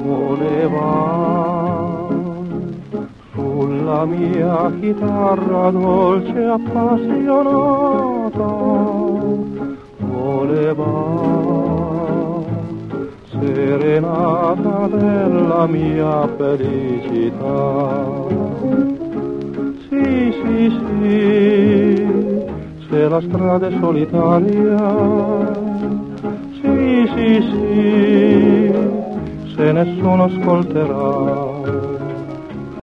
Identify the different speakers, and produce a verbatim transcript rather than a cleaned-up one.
Speaker 1: voleva sulla mia chitarra dolce e appassionata, voleva serenata della mia felicità. Sì, sì, sì, se la strada è solitaria, sì, sì, sì, se nessuno ascolterà